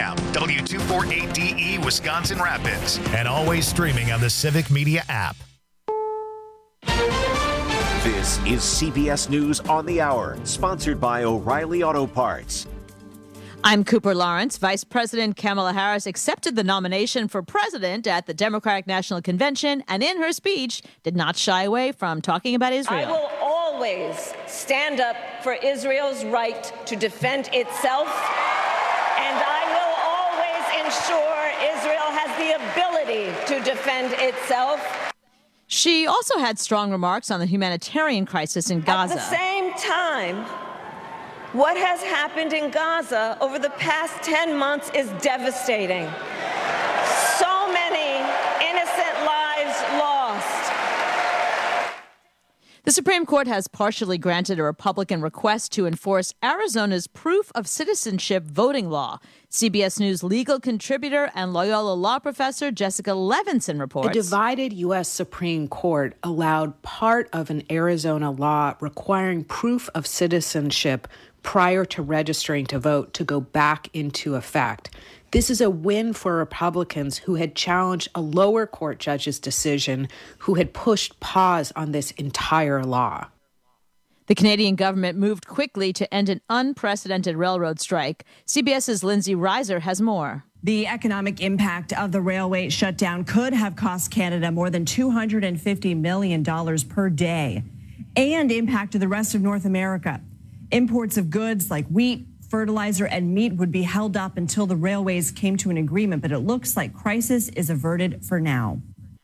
Bellingham, W248DE Wisconsin Rapids, and always streaming on the Civic Media app. This is CBS News on the Hour, sponsored by O'Reilly Auto Parts. I'm Cooper Lawrence. Vice President Kamala Harris accepted the nomination for president at the Democratic National Convention, and in her speech did not shy away from talking about Israel. I will always stand up for Israel's right to defend itself, and I will always ensure Israel has the ability to defend itself. She also had strong remarks on the humanitarian crisis in Gaza. At the same time, what has happened in Gaza over the past 10 months is devastating. So many innocent lives lost. The Supreme Court has partially granted a Republican request to enforce Arizona's proof of citizenship voting law. CBS News legal contributor and Loyola law professor Jessica Levinson reports. A divided U.S. Supreme Court allowed part of an Arizona law requiring proof of citizenship prior to registering to vote to go back into effect. This is a win for Republicans who had challenged a lower court judge's decision, who had pushed pause on this entire law. The Canadian government moved quickly to end an unprecedented railroad strike. CBS's Lindsay Reiser has more. The economic impact of the railway shutdown could have cost Canada more than $250 million per day and impacted the rest of North America. Imports of goods like wheat, fertilizer, and meat would be held up until the railways came to an agreement, but it looks like crisis is averted for now.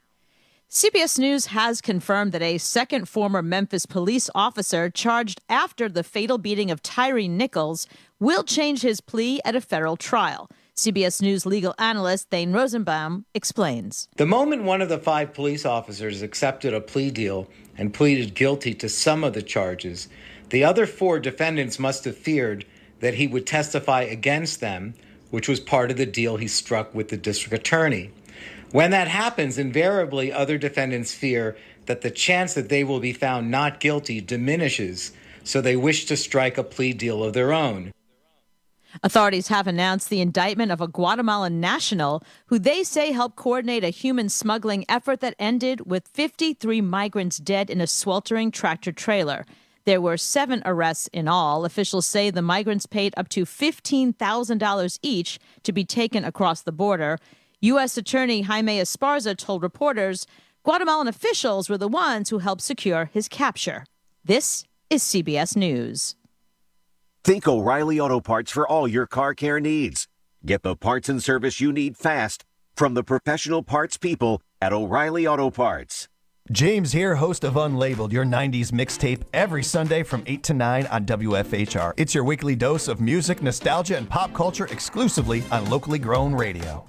CBS News has confirmed that a second former Memphis police officer charged after the fatal beating of Tyree Nichols will change his plea at a federal trial. CBS News legal analyst Thane Rosenbaum explains. The moment one of the 5 police officers accepted a plea deal and pleaded guilty to some of the charges, the other 4 defendants must have feared that he would testify against them, which was part of the deal he struck with the district attorney. When that happens, invariably other defendants fear that the chance that they will be found not guilty diminishes, so they wish to strike a plea deal of their own. Authorities have announced the indictment of a Guatemalan national who they say helped coordinate a human smuggling effort that ended with 53 migrants dead in a sweltering tractor trailer. There were 7 arrests in all. Officials say the migrants paid up to $15,000 each to be taken across the border. U.S. Attorney Jaime Esparza told reporters Guatemalan officials were the ones who helped secure his capture. This is CBS News. Think O'Reilly Auto Parts for all your car care needs. Get the parts and service you need fast from the professional parts people at O'Reilly Auto Parts. James here, host of Unlabeled, your 90s mixtape, every Sunday from 8 to 9 on WFHR. It's your weekly dose of music, nostalgia, and pop culture exclusively on locally grown radio.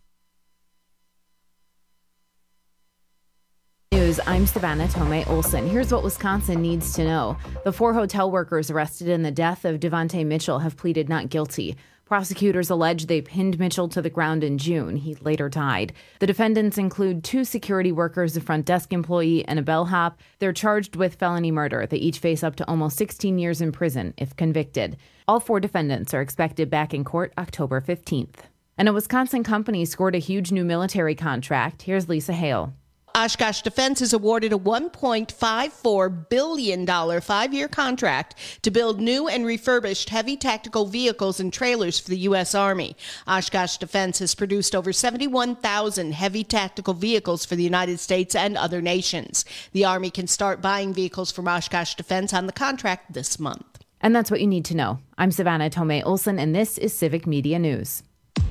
News, I'm Savannah Tomei Olson. Here's what Wisconsin needs to know. The 4 hotel workers arrested in the death of Devontae Mitchell have pleaded not guilty. Prosecutors allege they pinned Mitchell to the ground in June. He later died. The defendants include 2 security workers, a front desk employee, and a bellhop. They're charged with felony murder. They each face up to almost 16 years in prison if convicted. All 4 defendants are expected back in court October 15th. And a Wisconsin company scored a huge new military contract. Here's Lisa Hale. Oshkosh Defense is awarded a $1.54 billion 5-year contract to build new and refurbished heavy tactical vehicles and trailers for the U.S. Army. Oshkosh Defense has produced over 71,000 heavy tactical vehicles for the United States and other nations. The Army can start buying vehicles from Oshkosh Defense on the contract this month. And that's what you need to know. I'm Savannah Tomei Olson, and this is Civic Media News.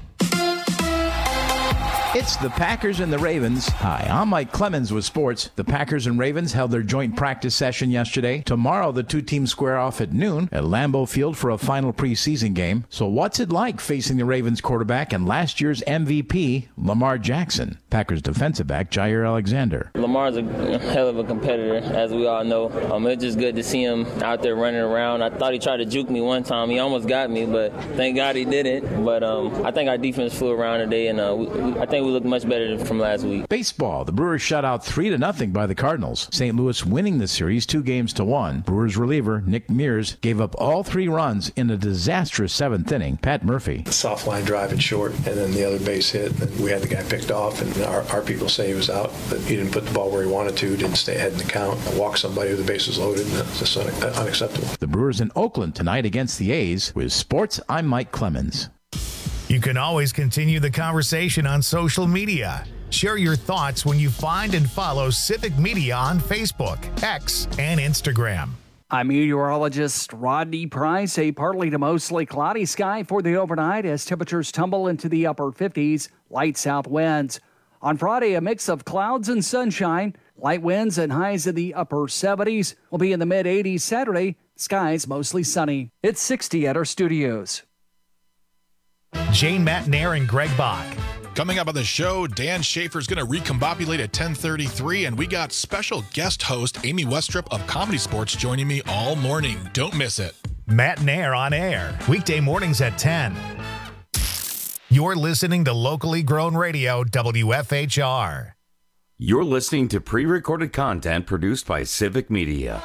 It's the Packers and the Ravens. Hi, I'm Mike Clemens with sports. The Packers and Ravens held their joint practice session yesterday. Tomorrow, the 2 teams square off at noon at Lambeau Field for a final preseason game. So what's it like facing the Ravens quarterback and last year's MVP, Lamar Jackson? Packers defensive back, Jair Alexander. Lamar's a hell of a competitor, as we all know. It's just good to see him out there running around. I thought he tried to juke me one time. He almost got me, but thank God he didn't. But I think our defense flew around today, and I think think we look much better from last week. Baseball. The Brewers shut out 3-0 by the Cardinals. St. Louis winning the series 2-1. Brewers reliever Nick Mears gave up all 3 runs in a disastrous 7th inning. Pat Murphy. Soft line drive and short, and then the other base hit. And we had the guy picked off, and our people say he was out, but he didn't put the ball where he wanted to, didn't stay ahead in the count, walk somebody with the bases loaded, and that's just unacceptable. The Brewers in Oakland tonight against the A's. With Sports, I'm Mike Clemens. You can always continue the conversation on social media. Share your thoughts when you find and follow Civic Media on Facebook, X, and Instagram. I'm meteorologist Rodney Price. A partly to mostly cloudy sky for the overnight as temperatures tumble into the upper 50s, light south winds. On Friday, a mix of clouds and sunshine. Light winds and highs in the upper 70s. Will be in the mid-80s Saturday. Skies mostly sunny. It's 60 at our studios. Jane Matnair and Greg Bach. Coming up on the show, Dan Schaefer's going to recombobulate at 10:33, and we got special guest host Amy Westrup of Comedy Sports joining me all morning. Don't miss it. Matnair on air, weekday mornings at 10. You're listening to locally grown radio, WFHR. You're listening to pre-recorded content produced by Civic Media.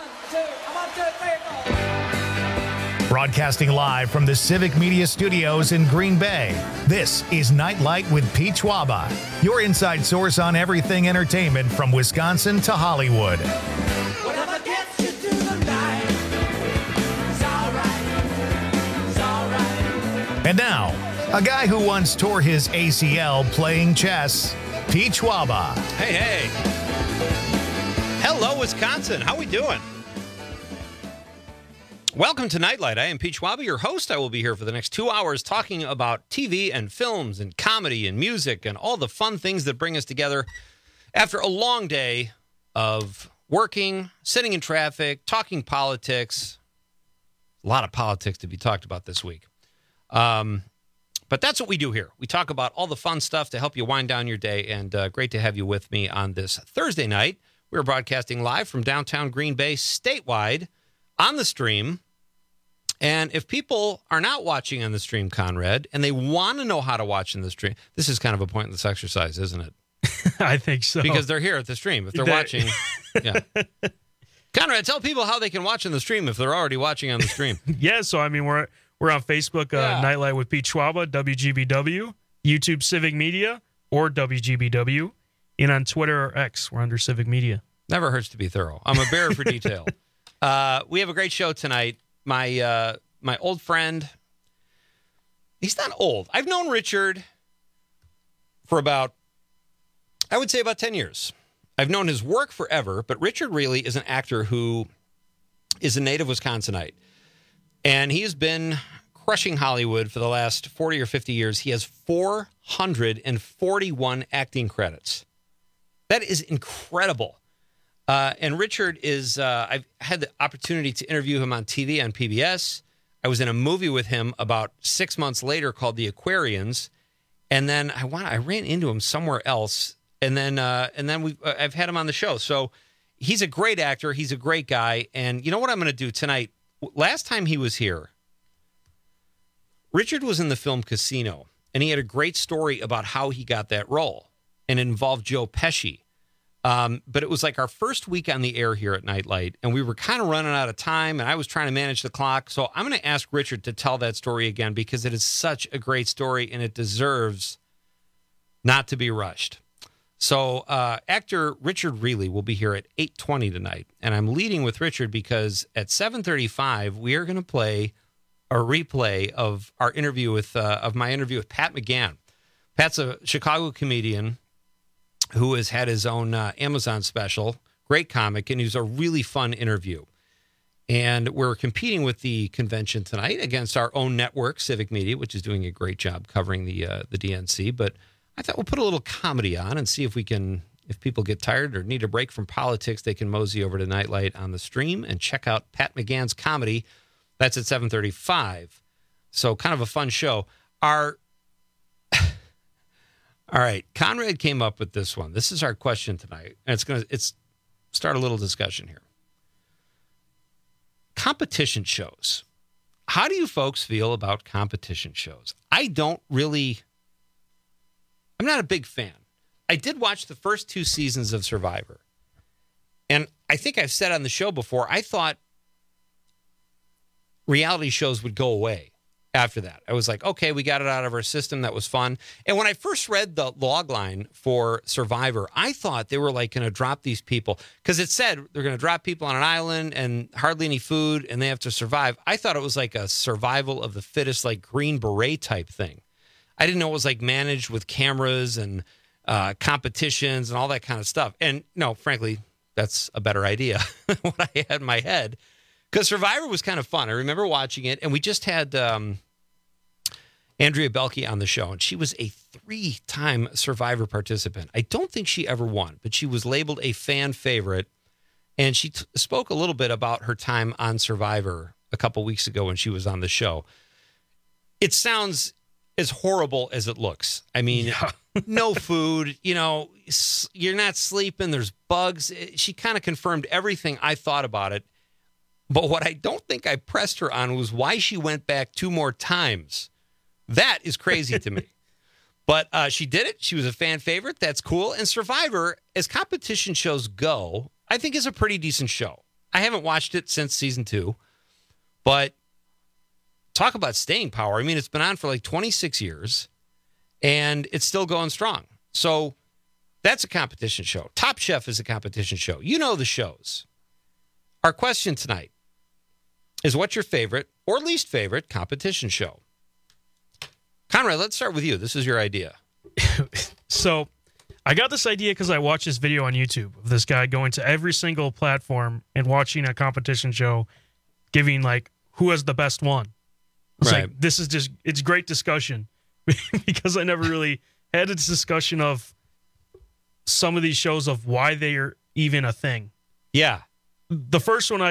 Broadcasting live from the Civic Media Studios in Green Bay, this is Nightlight with Pete Schwaba, your inside source on everything entertainment from Wisconsin to Hollywood. Whatever gets you through the night, it's all right. And now, a guy who once tore his ACL playing chess, Pete Schwaba. Hey. Hello, Wisconsin. How we doing? Welcome to Nightlight. I am Pete Schwaba, your host. I will be here for the next 2 hours talking about TV and films and comedy and music and all the fun things that bring us together after a long day of working, sitting in traffic, talking politics. A lot of politics to be talked about this week. But that's what we do here. We talk about all the fun stuff to help you wind down your day, and great to have you with me on this Thursday night. We're broadcasting live from downtown Green Bay, statewide, on the stream. And if people are not watching on the stream, Conrad, and they want to know how to watch in the stream, this is kind of a pointless exercise, isn't it? I think so. Because they're here at the stream. If they're watching, yeah. Conrad, tell people how they can watch on the stream if they're already watching on the stream. Yeah, so I mean, we're on Facebook, Nightlight with Pete Schwaba, WGBW, YouTube Civic Media, or WGBW, and on Twitter or X, we're under Civic Media. Never hurts to be thorough. I'm a bearer for detail. We have a great show tonight. My old friend, he's not old. I've known Richard for about 10 years. I've known his work forever, but Richard really is an actor who is a native Wisconsinite. And he has been crushing Hollywood for the last 40 or 50 years. He has 441 acting credits. That is incredible. And Richard is, I've had the opportunity to interview him on TV on PBS. I was in a movie with him about 6 months later called The Aquarians. And then I ran into him somewhere else. And then I've had him on the show. So he's a great actor. He's a great guy. And you know what I'm going to do tonight? Last time he was here, Richard was in the film Casino. And he had a great story about how he got that role. And it involved Joe Pesci. But it was like our first week on the air here at Nightlight, and we were kind of running out of time, and I was trying to manage the clock. So I'm going to ask Richard to tell that story again because it is such a great story, and it deserves not to be rushed. So actor Richard Reilly will be here at 8:20 tonight, and I'm leading with Richard because at 7:35 we are going to play a replay of our interview with my interview with Pat McGann. Pat's a Chicago comedian who has had his own Amazon special, great comic, and he was a really fun interview. And we're competing with the convention tonight against our own network, Civic Media, which is doing a great job covering the DNC. But I thought we'll put a little comedy on and see if people get tired or need a break from politics, they can mosey over to Nightlight on the stream and check out Pat McGann's comedy. That's at 7:35. So kind of a fun show. All right, Conrad came up with this one. This is our question tonight, and it's start a little discussion here. Competition shows. How do you folks feel about competition shows? I don't really I'm not a big fan. I did watch the first 2 seasons of Survivor. And I think I've said on the show before, I thought reality shows would go away after that. I was like, okay, we got it out of our system. That was fun. And when I first read the log line for Survivor, I thought they were like going to drop these people because it said they're going to drop people on an island and hardly any food and they have to survive. I thought it was like a survival of the fittest, like Green Beret type thing. I didn't know it was like managed with cameras and competitions and all that kind of stuff. And no, frankly, that's a better idea than what I had in my head because Survivor was kind of fun. I remember watching it, and we just had Andrea Belke on the show, and she was a 3-time Survivor participant. I don't think she ever won, but she was labeled a fan favorite, and she spoke a little bit about her time on Survivor a couple weeks ago when she was on the show. It sounds as horrible as it looks. I mean, no food, you're not sleeping, there's bugs. She kind of confirmed everything I thought about it. But what I don't think I pressed her on was why she went back 2 more times. That is crazy to me. But she did it. She was a fan favorite. That's cool. And Survivor, as competition shows go, I think is a pretty decent show. I haven't watched it since season 2, but talk about staying power. I mean, it's been on for like 26 years, and it's still going strong. So that's a competition show. Top Chef is a competition show. You know the shows. Our question tonight is, what's your favorite or least favorite competition show? Conrad, let's start with you. This is your idea. So I got this idea because I watched this video on YouTube of this guy going to every single platform and watching a competition show, giving like who has the best one. It's right. Like, this is just, it's great discussion because I never really had a discussion of some of these shows of why they are even a thing. Yeah. The first one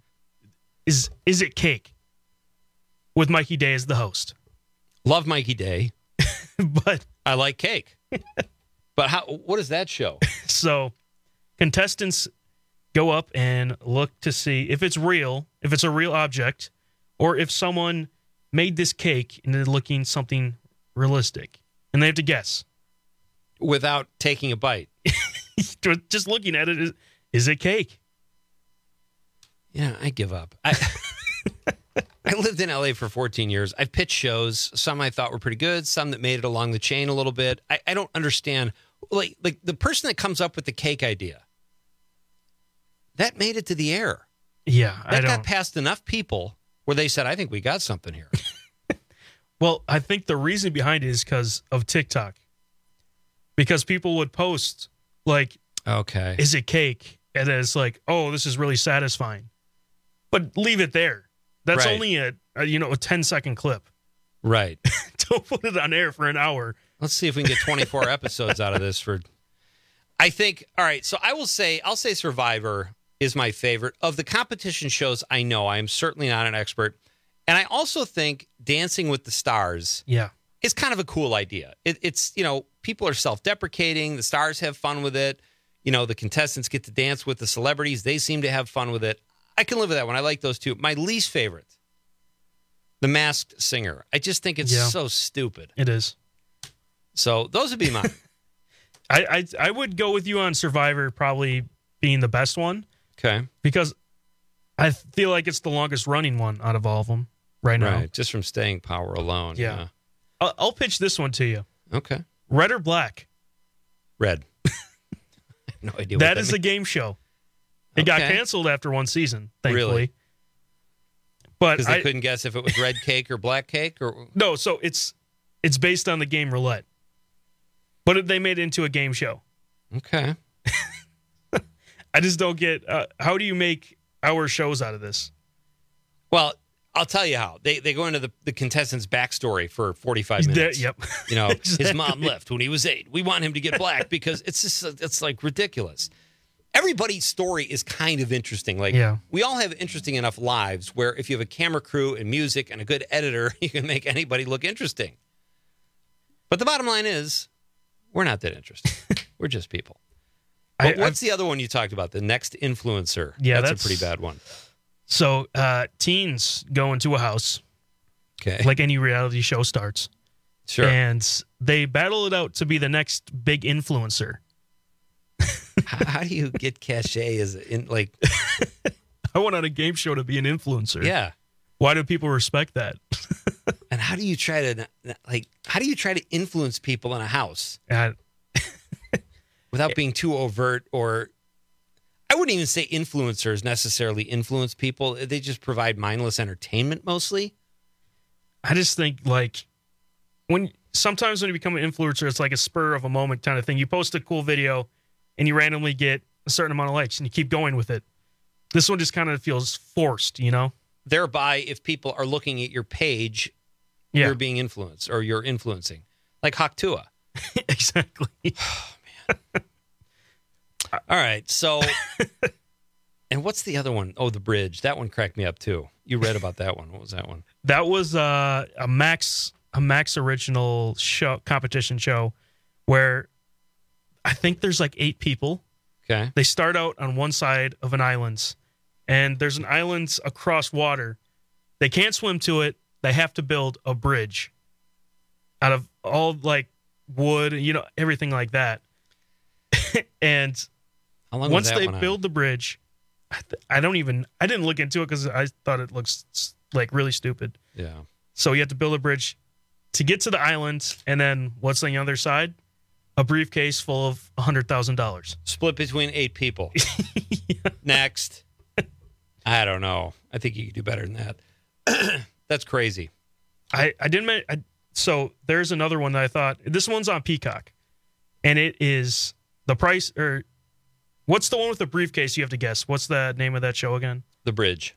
is It Cake? With Mikey Day as the host. Love Mikey Day. But I like cake. But what is that show? So contestants go up and look to see if it's real, if it's a real object, or if someone made this cake and they're looking something realistic. And they have to guess. Without taking a bite. Just looking at it, is it cake? Yeah, I give up. I lived in LA for 14 years. I've pitched shows. Some I thought were pretty good. Some that made it along the chain a little bit. I don't understand. Like the person that comes up with the cake idea, that made it to the air. Yeah, that got past enough people where they said, I think we got something here. Well, I think the reason behind it is because of TikTok. Because people would post, like, okay, is it cake? And then it's like, oh, this is really satisfying. But leave it there. That's right. only a 10-second clip. Right. Don't put it on air for an hour. Let's see if we can get 24 episodes out of this. I think, all right, so I'll say Survivor is my favorite. Of the competition shows I know, I am certainly not an expert. And I also think Dancing with the Stars is kind of a cool idea. It's people are self-deprecating. The stars have fun with it. The contestants get to dance with the celebrities. They seem to have fun with it. I can live with that one. I like those two. My least favorite, The Masked Singer. I just think it's so stupid. It is. So those would be mine. I would go with you on Survivor probably being the best one. Okay. Because I feel like it's the longest running one out of all of them right now. Right, just from staying power alone. Yeah. I'll pitch this one to you. Okay. Red or Black? Red. I have no idea what that is means. A game show. It got canceled after one season, thankfully. Really? But because they couldn't guess if it was red cake or black cake? Or no, so it's based on the game Roulette. But they made it into a game show. Okay. I just don't get, how do you make hour shows out of this? Well, I'll tell you how. They go into the contestant's backstory for 45 minutes. Yep. Exactly. His mom left when he was 8. We want him to get black because it's like ridiculous. Everybody's story is kind of interesting. Like, we all have interesting enough lives where if you have a camera crew and music and a good editor, you can make anybody look interesting. But the bottom line is, we're not that interesting. We're just people. But what's the other one you talked about? The Next Influencer. Yeah, that's a pretty bad one. So teens go into a house. Okay. Like any reality show starts. Sure. And they battle it out to be the next big influencer. How do you get cachet as in like? I went on a game show to be an influencer. Yeah. Why do people respect that? And how do you try to influence people in a house without being too overt? Or I wouldn't even say influencers necessarily influence people. They just provide mindless entertainment mostly. I just think like sometimes when you become an influencer, it's like a spur of a moment kind of thing. You post a cool video and you randomly get a certain amount of likes and you keep going with it. This one just kind of feels forced, you know? Thereby, if people are looking at your page, you're being influenced or you're influencing. Like Haktua. Exactly. Oh, man. All right. So, and what's the other one? Oh, The Bridge. That one cracked me up too. You read about that one. What was that one? That was a Max original show, competition show where I think there's like 8 people. Okay. They start out on one side of an island, and there's an island across water. They can't swim to it. They have to build a bridge out of all like wood, you know, everything like that. And how long once was that they one build the bridge, I didn't look into it because I thought it looks like really stupid. Yeah. So you have to build a bridge to get to the island, and then what's on the other side? A briefcase full of $100,000. Split between 8 people. Next. I don't know. I think you could do better than that. That's crazy. So there's another one that I thought, this one's on Peacock, and it is the price, or what's the one with the briefcase? You have to guess. What's the name of that show again? The Bridge.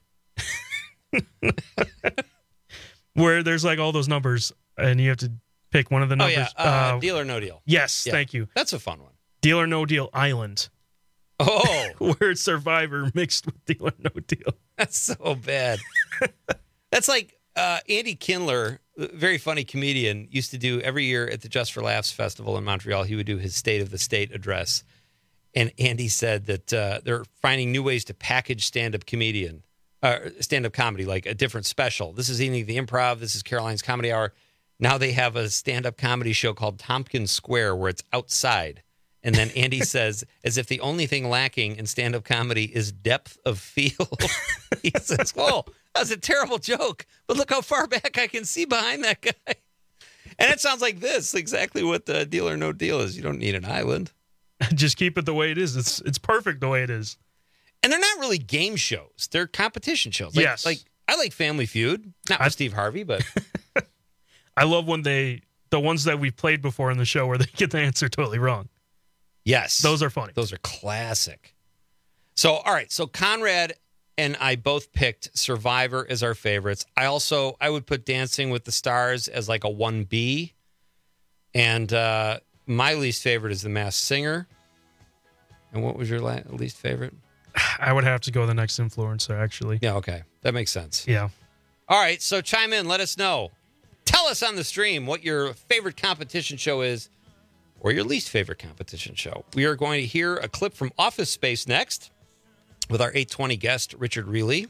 Where there's like all those numbers, and you have to pick one of the numbers. Oh, yeah. Deal or No Deal. Yes, Yeah. Thank you. That's a fun one. Deal or No Deal Island. Oh. Where it's Survivor mixed with Deal or No Deal. That's so bad. That's like Andy Kindler, a very funny comedian, used to do every year at the Just for Laughs Festival in Montreal. He would do his State of the State address. And Andy said that they're finding new ways to package stand-up comedy, like a different special. This is Evening at the Improv. This is Caroline's Comedy Hour. Now they have a stand-up comedy show called Tompkins Square where it's outside. And then Andy says, as if the only thing lacking in stand-up comedy is depth of field. He says, "Whoa, that was a terrible joke, but look how far back I can see behind that guy." And it sounds like this, exactly what the Deal or No Deal is. You don't need an island. Just keep it the way it is. It's perfect the way it is. And they're not really game shows. They're competition shows. Yes. Like I like Family Feud. Not with Steve Harvey, but... I love when the ones that we've played before in the show where they get the answer totally wrong. Yes. Those are funny. Those are classic. So, all right. So Conrad and I both picked Survivor as our favorites. I would put Dancing with the Stars as like a 1B. And my least favorite is The Masked Singer. And what was your least favorite? I would have to go the Next Influencer, actually. Yeah, okay. That makes sense. Yeah. All right. So chime in. Let us know. Tell us on the stream what your favorite competition show is or your least favorite competition show. We are going to hear a clip from Office Space next with our 820 guest, Richard Reilly.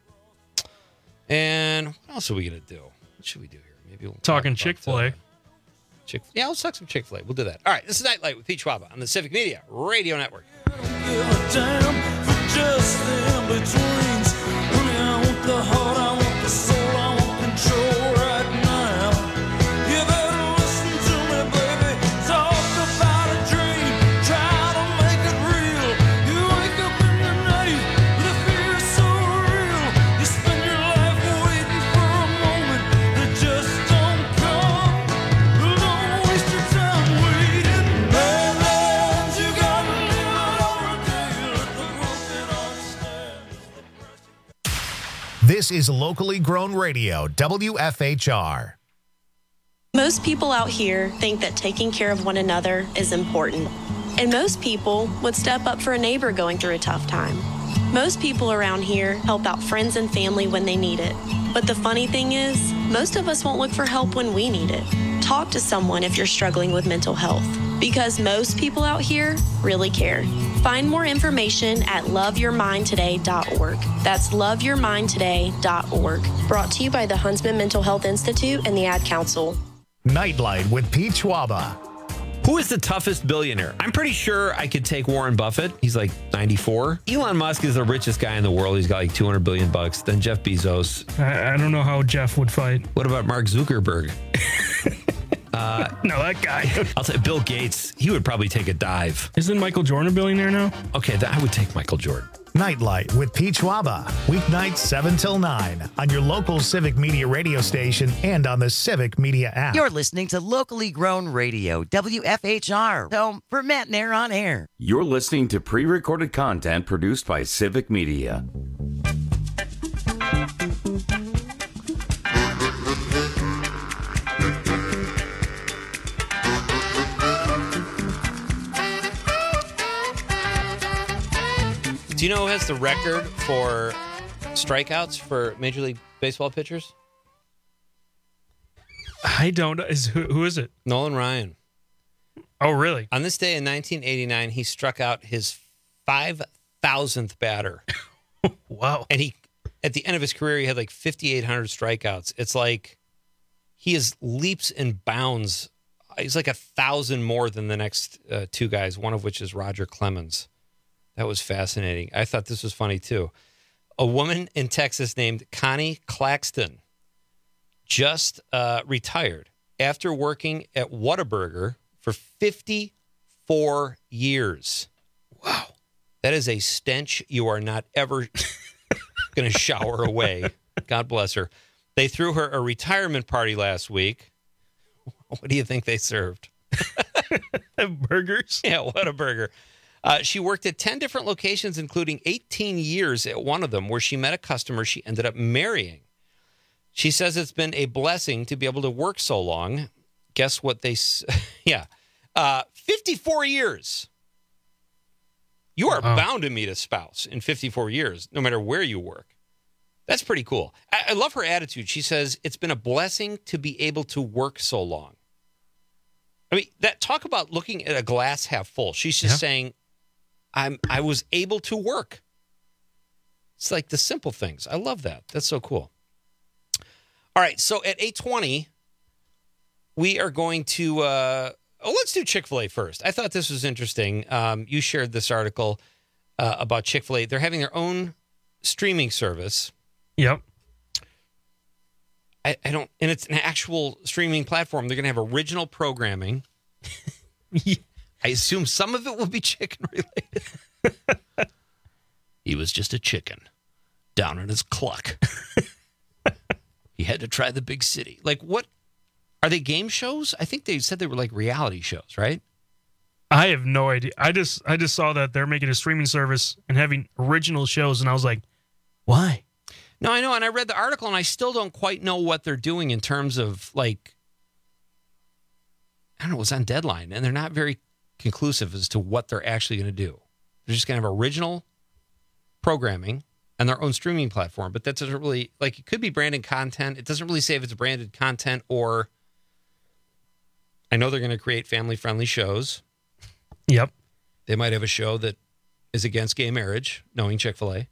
And what else are we going to do? What should we do here? Maybe we'll talking Chick-fil-A. Yeah, let's talk some Chick-fil-A. We'll do that. All right, this is Nightlight with Pete Schwaba on the Civic Media Radio Network. This is locally grown radio, WFHR. Most people out here think that taking care of one another is important. And most people would step up for a neighbor going through a tough time. Most people around here help out friends and family when they need it. But the funny thing is, most of us won't look for help when we need it. Talk to someone if you're struggling with mental health, because most people out here really care. Find more information at loveyourmindtoday.org. That's loveyourmindtoday.org. Brought to you by the Huntsman Mental Health Institute and the Ad Council. Nightlight with Pete Schwaba. Who is the toughest billionaire? I'm pretty sure I could take Warren Buffett. He's like 94. Elon Musk is the richest guy in the world. He's got like $200 billion. Then Jeff Bezos. I don't know how Jeff would fight. What about Mark Zuckerberg? No, that guy. I'll say Bill Gates. He would probably take a dive. Isn't Michael Jordan a billionaire now? Okay, I would take Michael Jordan. Nightlight with Pete Schwaba. Weeknights 7 till 9 on your local Civic Media radio station and on the Civic Media app. You're listening to locally grown radio, WFHR, home for Matt and Air on Air. You're listening to pre-recorded content produced by Civic Media. Do you know who has the record for strikeouts for Major League Baseball pitchers? I don't know. Who is it? Nolan Ryan. Oh, really? On this day in 1989, he struck out his 5,000th batter. Wow. And he, at the end of his career, he had like 5,800 strikeouts. It's like he is leaps and bounds. He's like 1,000 more than the next two guys, one of which is Roger Clemens. That was fascinating. I thought this was funny, too. A woman in Texas named Connie Claxton just retired after working at Whataburger for 54 years. Wow. That is a stench you are not ever going to shower away. God bless her. They threw her a retirement party last week. What do you think they served? Burgers? Yeah, Whataburger. She worked at 10 different locations, including 18 years at one of them, where she met a customer she ended up marrying. She says it's been a blessing to be able to work so long. Guess what they... 54 years. You are bound to meet a spouse in 54 years, no matter where you work. That's pretty cool. I love her attitude. She says it's been a blessing to be able to work so long. I mean, that talk about looking at a glass half full. She's just saying... I was able to work. It's like the simple things. I love that. That's so cool. All right, so at 8:20, we are going to let's do Chick-fil-A first. I thought this was interesting. You shared this article about Chick-fil-A. They're having their own streaming service. Yep. I don't, and it's an actual streaming platform. They're going to have original programming. I assume some of it will be chicken related. He was just a chicken down in his cluck. He had to try the big city. Like, what are they, game shows? I think they said they were like reality shows, right? I have no idea. I just saw that they're making a streaming service and having original shows, and I was like, why? No, I know. And I read the article, and I still don't quite know what they're doing in terms of, like, I don't know, it was on Deadline, and they're not very conclusive as to what they're actually going to do. They're just going to have original programming and their own streaming platform, but that doesn't really, like, it could be branded content. It doesn't really say if it's branded content, or I know they're going to create family-friendly shows. Yep. They might have a show that is against gay marriage, knowing Chick-fil-A.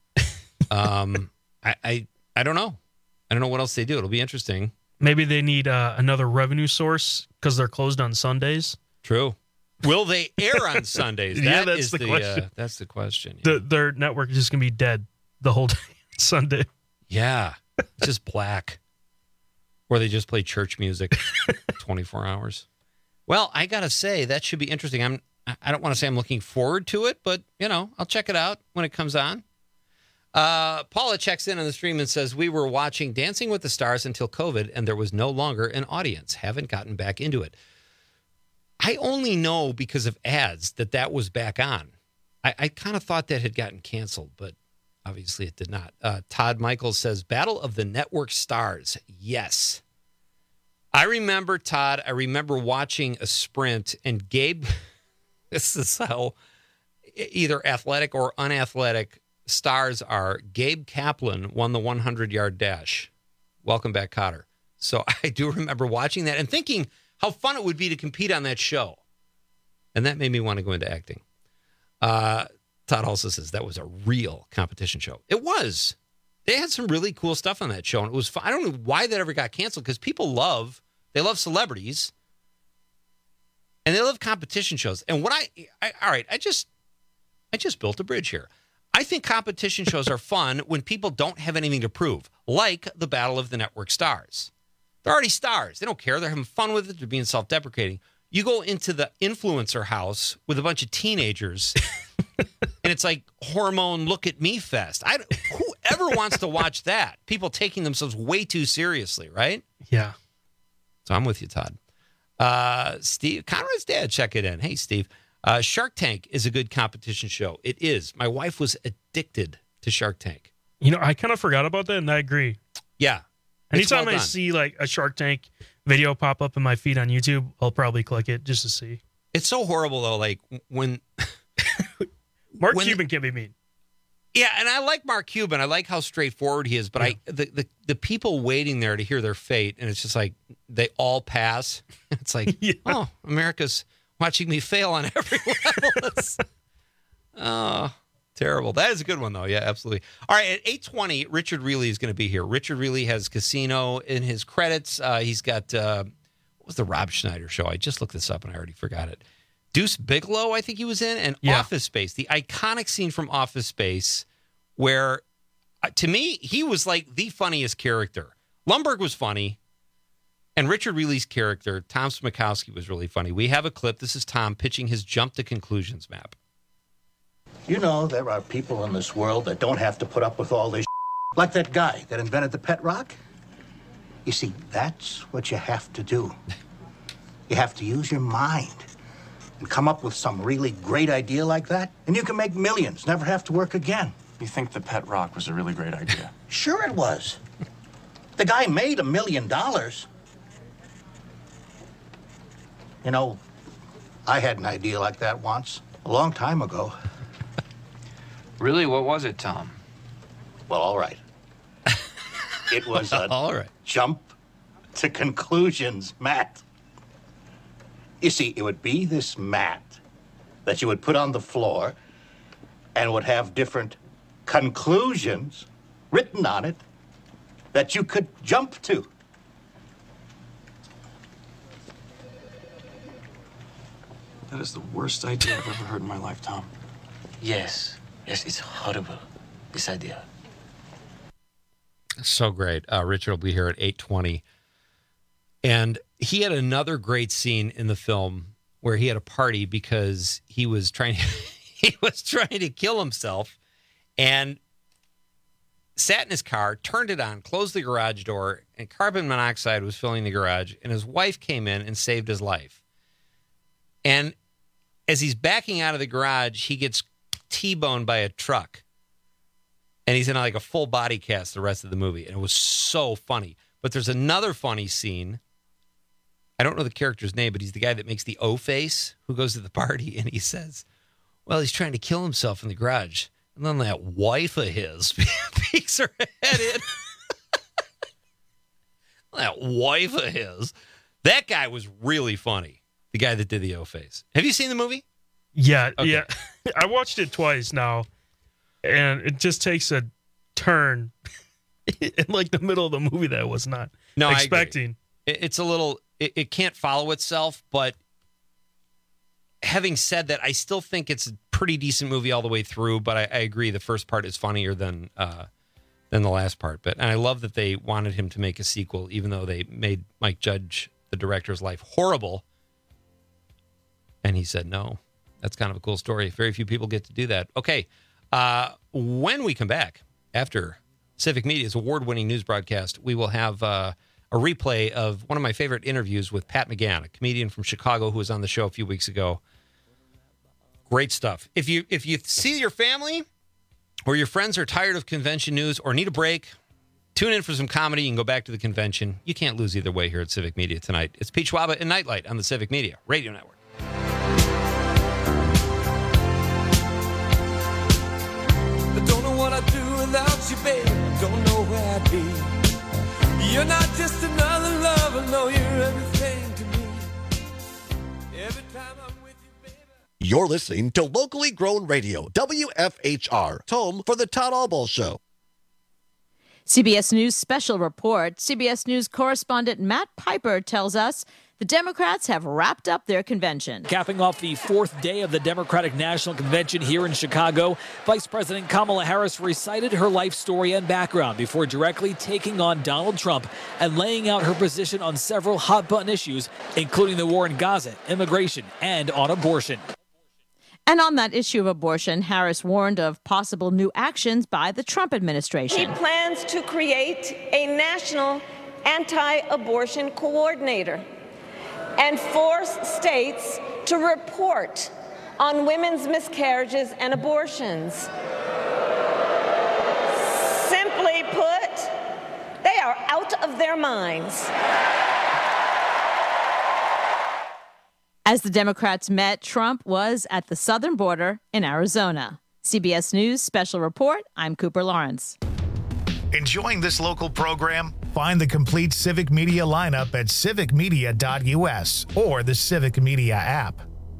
I don't know. I don't know what else they do. It'll be interesting. Maybe they need another revenue source because they're closed on Sundays. True. Will they air on Sundays? Yeah, that's the question. That's the question. Yeah. Their network is just going to be dead the whole day on Sunday. Yeah. It's just black. Or they just play church music 24 hours. Well, I got to say, that should be interesting. I don't want to say I'm looking forward to it, but, you know, I'll check it out when it comes on. Paula checks in on the stream and says, we were watching Dancing with the Stars until COVID, and there was no longer an audience. Haven't gotten back into it. I only know because of ads that was back on. I kind of thought that had gotten canceled, but obviously it did not. Todd Michaels says, Battle of the Network Stars. Yes. I remember, Todd, watching a sprint, and Gabe, this is how either athletic or unathletic stars are. Gabe Kaplan won the 100-yard dash. Welcome back, Cotter. So I do remember watching that and thinking how fun it would be to compete on that show. And that made me want to go into acting. Todd also says that was a real competition show. It was. They had some really cool stuff on that show, and it was fun. I don't know why that ever got canceled, because people love They love celebrities. And they love competition shows. And what I just built a bridge here. I think competition shows are fun when people don't have anything to prove, like the Battle of the Network Stars. They're already stars. They don't care. They're having fun with it. They're being self-deprecating. You go into the influencer house with a bunch of teenagers, and it's like hormone look at me fest. Whoever wants to watch that? People taking themselves way too seriously, right? Yeah. So I'm with you, Todd. Steve, Conrad's dad, check it in. Hey, Steve. Shark Tank is a good competition show. It is. My wife was addicted to Shark Tank. You know, I kind of forgot about that, and I agree. Yeah. Anytime I see like a Shark Tank video pop up in my feed on YouTube, I'll probably click it just to see. It's so horrible, though, like when... Mark Cuban can be mean. Yeah, and I like Mark Cuban. I like how straightforward he is, but the people waiting there to hear their fate, and it's just like they all pass. It's like, oh, America's watching me fail on every level. Oh, terrible. That is a good one, though. Yeah, absolutely. All right, at 8:20, Richard Reilly is going to be here. Richard Reilly has Casino in his credits. He's got, what was the Rob Schneider show? I just looked this up, and I already forgot it. Deuce Bigalow, I think he was in, and Office Space, the iconic scene from Office Space where, to me, he was like the funniest character. Lumbergh was funny, and Richard Reilly's character, Tom Smokowski, was really funny. We have a clip. This is Tom pitching his jump to conclusions map. You know, there are people in this world that don't have to put up with all this like that guy that invented the pet rock. You see, that's what you have to do. You have to use your mind and come up with some really great idea like that, and you can make millions, never have to work again. You think the pet rock was a really great idea? Sure it was. The guy made $1 million. You know, I had an idea like that once, a long time ago. Really? What was it, Tom? Well, all right. It was a all right. Jump to conclusions mat. You see, it would be this mat that you would put on the floor and would have different conclusions written on it that you could jump to. That is the worst idea I've ever heard in my life, Tom. Yes, it's horrible, this idea. So great. Richard will be here at 8:20. And he had another great scene in the film where he had a party because he was trying to kill himself and sat in his car, turned it on, closed the garage door, and carbon monoxide was filling the garage. And his wife came in and saved his life. And as he's backing out of the garage, he gets T-boned by a truck. And he's in like a full body cast the rest of the movie. And it was so funny. But there's another funny scene. I don't know the character's name, but he's the guy that makes the O face who goes to the party. And he says, well, he's trying to kill himself in the garage. And then that wife of his peeks her head in. That wife of his. That guy was really funny. The guy that did the O face. Have you seen the movie? Yeah, Okay. yeah. I watched it twice now, and it just takes a turn in like the middle of the movie that I was not expecting. It's a little, it can't follow itself, but having said that, I still think it's a pretty decent movie all the way through, but I agree the first part is funnier than the last part. And I love that they wanted him to make a sequel, even though they made Mike Judge, the director's life, horrible. And he said, no, that's kind of a cool story. Very few people get to do that. Okay, when we come back, after Civic Media's award-winning news broadcast, we will have a replay of one of my favorite interviews with Pat McGann, a comedian from Chicago who was on the show a few weeks ago. Great stuff. If you see your family or your friends are tired of convention news or need a break, tune in for some comedy. You can go back to the convention. You can't lose either way here at Civic Media tonight. It's Pete Schwaba and Nightlight on the Civic Media Radio Network. I don't know what I'd do without you, babe. Don't know where I'd be. You're not just another lover, no, you're everything to me. Every time I'm with you, baby. You're listening to locally grown radio, WFHR, home for the Todd Albaugh Show. CBS News special report. CBS News correspondent Matt Piper tells us the Democrats have wrapped up their convention. Capping off the fourth day of the Democratic National Convention here in Chicago, Vice President Kamala Harris recited her life story and background before directly taking on Donald Trump and laying out her position on several hot-button issues, including the war in Gaza, immigration, and on abortion. And on that issue of abortion, Harris warned of possible new actions by the Trump administration. He plans to create a national anti-abortion coordinator and force states to report on women's miscarriages and abortions. Simply put, they are out of their minds. As the Democrats met, Trump was at the southern border in Arizona. CBS News special report. I'm Cooper Lawrence. Enjoying this local program? Find the complete Civic Media lineup at civicmedia.us or the Civic Media app.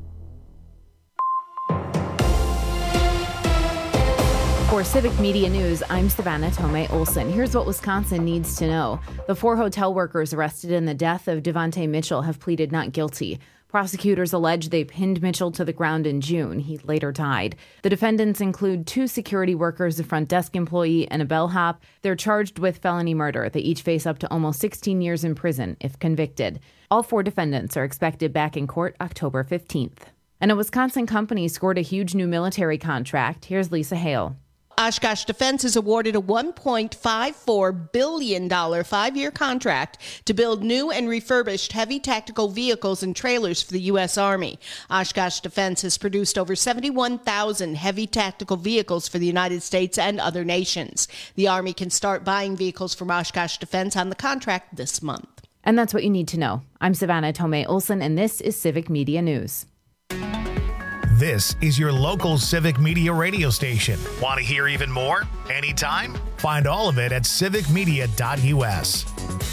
For Civic Media News, I'm Savannah Tomei Olson. Here's what Wisconsin needs to know. The 4 hotel workers arrested in the death of Devontae Mitchell have pleaded not guilty. Prosecutors allege they pinned Mitchell to the ground in June. He later died. The defendants include 2 security workers, a front desk employee, and a bellhop. They're charged with felony murder. They each face up to almost 16 years in prison if convicted. All 4 defendants are expected back in court October 15th. And a Wisconsin company scored a huge new military contract. Here's Lisa Hale. Oshkosh Defense is awarded a $1.54 billion 5-year contract to build new and refurbished heavy tactical vehicles and trailers for the U.S. Army. Oshkosh Defense has produced over 71,000 heavy tactical vehicles for the United States and other nations. The Army can start buying vehicles from Oshkosh Defense on the contract this month. And that's what you need to know. I'm Savannah Tomei Olson, and this is Civic Media News. This is your local Civic Media radio station. Want to hear even more? Anytime? Find all of it at civicmedia.us.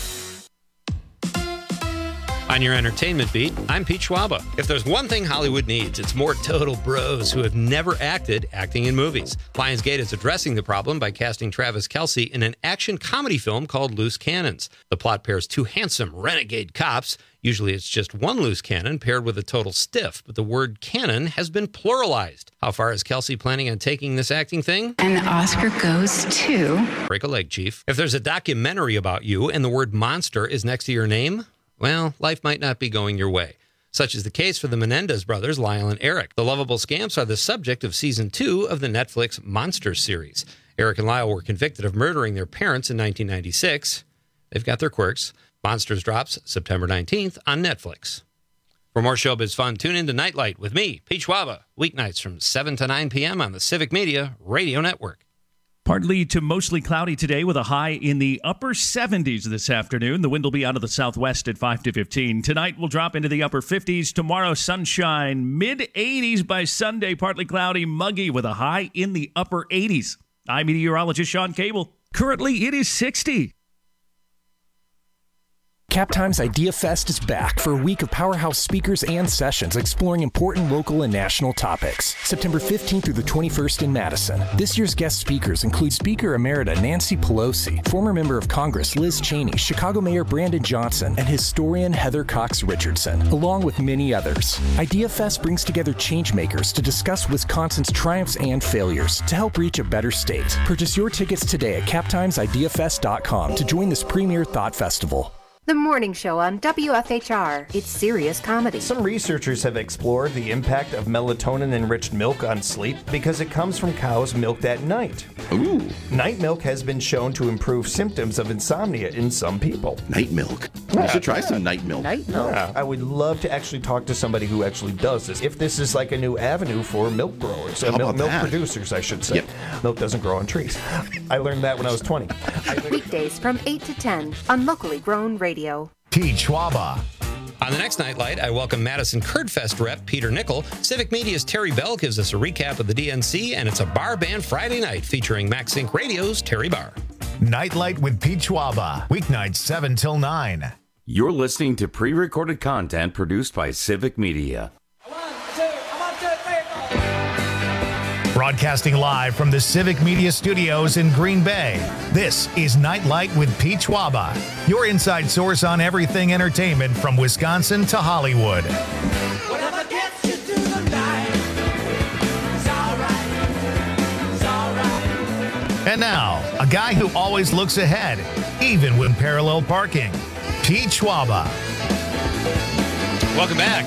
On your entertainment beat, I'm Pete Schwaba. If there's one thing Hollywood needs, it's more total bros who have never acting in movies. Lionsgate is addressing the problem by casting Travis Kelce in an action comedy film called Loose Cannons. The plot pairs 2 handsome renegade cops. Usually it's just one loose cannon paired with a total stiff, but the word cannon has been pluralized. How far is Kelce planning on taking this acting thing? And the Oscar goes to... Break a leg, Chief. If there's a documentary about you and the word monster is next to your name, well, life might not be going your way. Such is the case for the Menendez brothers, Lyle and Eric. The lovable scamps are the subject of Season 2 of the Netflix Monster series. Eric and Lyle were convicted of murdering their parents in 1996. They've got their quirks. Monsters drops September 19th on Netflix. For more showbiz fun, tune in to Nightlight with me, Pete Schwaba, weeknights from 7 to 9 p.m. on the Civic Media Radio Network. Partly to mostly cloudy today with a high in the upper 70s this afternoon. The wind will be out of the southwest at 5 to 15. Tonight will drop into the upper 50s. Tomorrow, sunshine, mid-80s by Sunday. Partly cloudy, muggy with a high in the upper 80s. I'm meteorologist Sean Cable. Currently, it is 60. CapTime's Idea Fest is back for a week of powerhouse speakers and sessions exploring important local and national topics. September 15th through the 21st in Madison. This year's guest speakers include Speaker Emerita Nancy Pelosi, former member of Congress Liz Cheney, Chicago Mayor Brandon Johnson, and historian Heather Cox Richardson, along with many others. Idea Fest brings together changemakers to discuss Wisconsin's triumphs and failures to help reach a better state. Purchase your tickets today at captimesideafest.com to join this premier thought festival. The morning show on WFHR. It's serious comedy. Some researchers have explored the impact of melatonin-enriched milk on sleep because it comes from cows milked at night. Ooh. Night milk has been shown to improve symptoms of insomnia in some people. Night milk. I should try some night milk. Night milk. Yeah, I would love to actually talk to somebody who actually does this. If this is like a new avenue for milk growers, milk producers, I should say. Yep. Milk doesn't grow on trees. I learned that when I was 20. Weekdays from 8 to 10 on Locally Grown Radio. Pete Schwaba. On the next Nightlight, I welcome Madison Curdfest rep Peter Nickel. Civic Media's Terry Bell gives us a recap of the DNC, and it's a bar band Friday night featuring Max Inc. Radio's Terry Barr. Nightlight with Pete Schwaba. Weeknights 7 till 9. You're listening to pre-recorded content produced by Civic Media. 1, 2, 1, 2, 3, 4. Broadcasting live from the Civic Media Studios in Green Bay, this is Nightlight with Pete Schwaba, your inside source on everything entertainment from Wisconsin to Hollywood. Whatever gets you through the night, it's all right. And now, a guy who always looks ahead, even when parallel parking, Pete Schwaba. Welcome back.